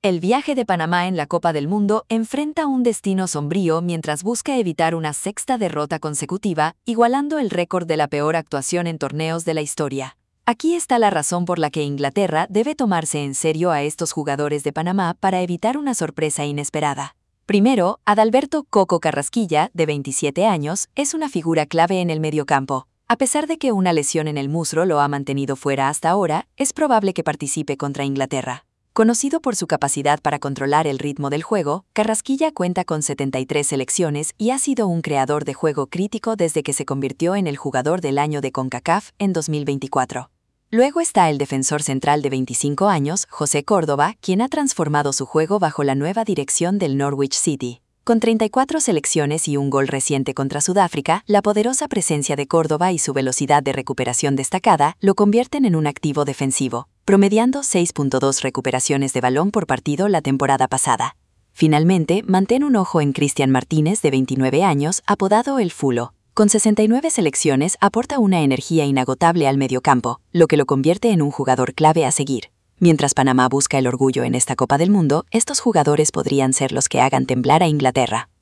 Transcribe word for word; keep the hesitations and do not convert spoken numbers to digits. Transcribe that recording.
El viaje de Panamá en la Copa del Mundo enfrenta un destino sombrío mientras busca evitar una sexta derrota consecutiva, igualando el récord de la peor actuación en torneos de la historia. Aquí está la razón por la que Inglaterra debe tomarse en serio a estos jugadores de Panamá para evitar una sorpresa inesperada. Primero, Adalberto Coco Carrasquilla, de veintisiete años, es una figura clave en el mediocampo. A pesar de que una lesión en el muslo lo ha mantenido fuera hasta ahora, es probable que participe contra Inglaterra. Conocido por su capacidad para controlar el ritmo del juego, Carrasquilla cuenta con setenta y tres selecciones y ha sido un creador de juego crítico desde que se convirtió en el jugador del año de CONCACAF en dos mil veinticuatro. Luego está el defensor central de veinticinco años, José Córdoba, quien ha transformado su juego bajo la nueva dirección del Norwich City. Con treinta y cuatro selecciones y un gol reciente contra Sudáfrica, la poderosa presencia de Córdoba y su velocidad de recuperación destacada lo convierten en un activo defensivo, promediando seis punto dos recuperaciones de balón por partido la temporada pasada. Finalmente, mantén un ojo en Cristian Martínez, de veintinueve años, apodado El Fulo. Con sesenta y nueve selecciones aporta una energía inagotable al mediocampo, lo que lo convierte en un jugador clave a seguir. Mientras Panamá busca el orgullo en esta Copa del Mundo, estos jugadores podrían ser los que hagan temblar a Inglaterra.